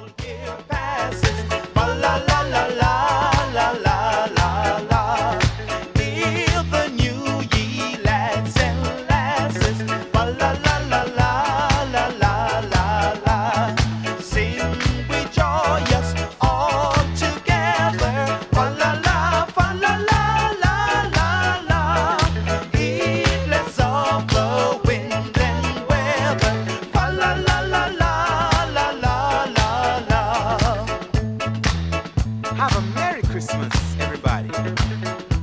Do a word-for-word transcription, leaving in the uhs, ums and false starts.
year passes. Fa la la la la la la la la. Near the new ye lads and lasses. Fa la la la la la la la la. Sing we joyous all together. Fa la la, fa la la la la la. Heedless of the wind and weather. Fa la la la la la la la la. Have a Merry Christmas, everybody.